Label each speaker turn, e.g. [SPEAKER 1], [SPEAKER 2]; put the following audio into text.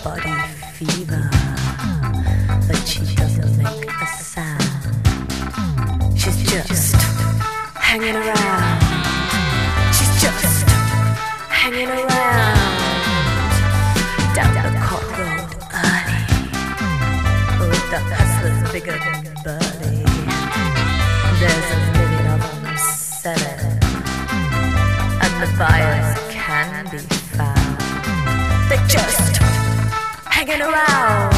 [SPEAKER 1] body fever, but she doesn't make a sound. She's just hanging around. She's just hanging around down the Court Road alley with the hustlers bigger than Burley. There's a million of them selling, and the buyers can be found. They're just hanging around.